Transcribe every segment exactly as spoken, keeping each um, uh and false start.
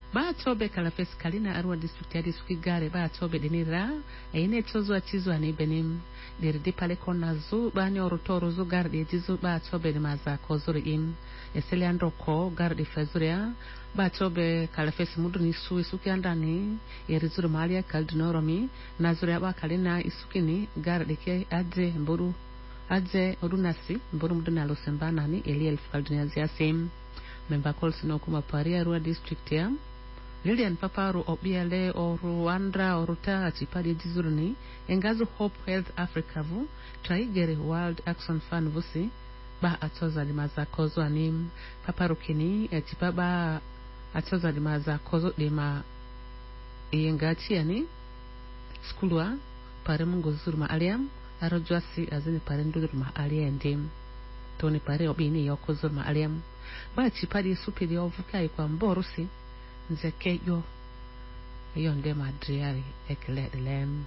ba tobe kala fes kalina arwa district ya disuki gare ba tobe denira ene tozo atizo ani benim der de pale konazo ba ni orotoro zo garde dizo ba tobe de maza kozuri im esele andro ko garde fezuria ba tobe kala fes muduni su isuki andani yerizuru malia kaldinoromi nazuria ba kalina isukini garde ke adze mburu adze odunasi mburu muduna lo sembana ni eliel kaldinazia sim memba kolsino kuma paria arwa district ya Lilian Paparo obiale o Rwanda oruta atipadi dizuruni engazu Hope Health Africa vu traigere World Action Fund vusi ba atoza limaza kozo anim Paparo kini atipaba atoza limaza kozo lima engati yani skulwa pare mungo zurma aliam arojwasi azini pare ndurma aliendim toni pare obini yoko zurma aliam ba atipadi supili ovukai kwa mborusi nzeke yo yonde madriari ekele lem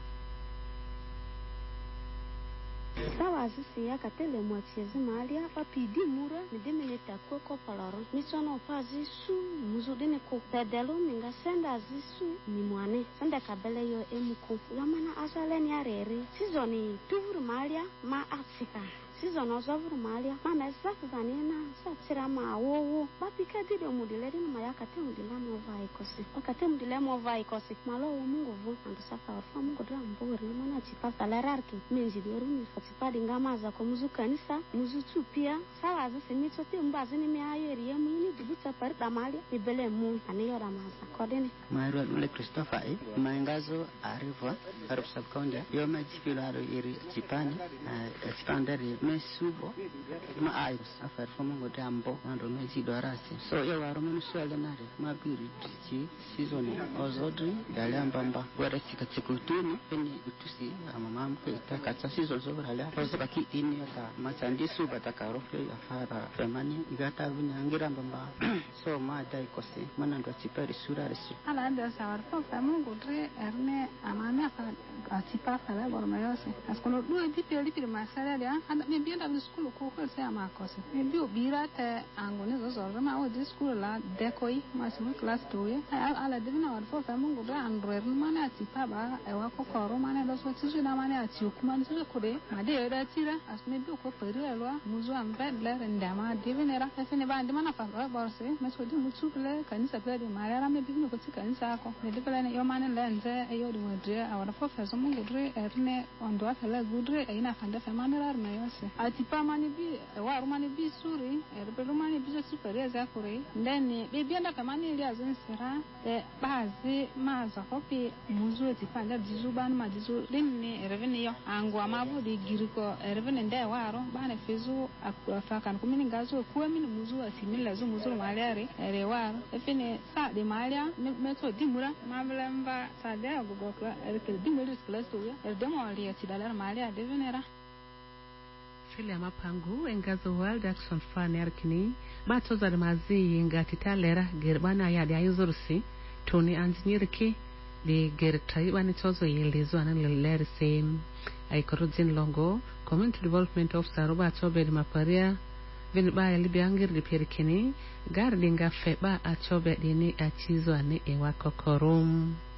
sawa sisi ya katele mwachezi malia papidi mura midemene takwe ko palaro misono pazi su muzudene ko pedelo minga senda zisu ni mwane senda kabele yo emuko yamana asaleni arere sizoni tuvuru malia ma atsika season ozavuru malia mama safu zanena satira ma wowo bapika dide mudileri na mayaka te mudila mo vai kosi akate mudila mo vai kosi malo mungu vu ando safa fa mungu dra mbori mana chipa salararki menji doru ni fatipa dingama za ko muzu kanisa muzu tupia sawa za semito te mbazi ni meayeri ya mwini dibuta par da malia ibele mu aniyo ramaza kodene mairo dule Christopher eh maingazo arriva arab subkondia yo majipilaro iri chipani expanderi mesubo ma ayus afar fomo dambo ando meji dorasi so yo waro mensuale nare mabiri chi season ozodri dalambamba wara sika chikutuni peni utusi amamam ke takata season zo brala ozoka kitini ata machandi suba takaro ke afara femani igata bunya ngirambamba so ma dai kosi manando chipari sura resu ala anda sawar fo famungo dre erne amana fa atipa fala bormayose askono duwe dipeli pili masala ya anda me bienda mi school ko ko se ama kosi me bi obira te angone zo zo ma o di school la dekoi ma simu class to ye ala divina war fo famungo dre androer mana atipa ba e wa ko koro mana do so tiju na mana ati okuma nzu ko de ma de era tira asme bi ko peri alwa muzo ambe le ndama divinera asene ba ndima na fa borse me so di mutu le kanisa pele de mara me divino ko kanisa ko me de pele yo mana lenze e yo di modre awara fo fa so mungo dre erne ondo afela gudre e ina fanda fa manera me yose atipa mani bi wa rumani bi suri e be rumani bi super za kore ndeni be bienda fa mani ile azin sira e bazi maza hopi muzo atipa nda dizuban ma dizu rinne revene yo angu amabu di giriko revene nda waro bana fezu afa kan kumini ngazo kuwa mini muzo asimila zo muzo maliare ere waro efene sa de malia meto dimura mablemba sa de agogokla ere dimuri class to ya ere demo ali ati dalar malia de venera Filia mapangu engazo World Action Fund yarkini batoza de mazi ingati lera gerbana ya de ayuzursi toni anzinirki de gertai bani tozo yelezo anan lere sem ay korojin longo community development officer roba tobe de maparia vin ba ya libiangir de perkini gardinga feba a tobe de ni achizo ane ewa kokorum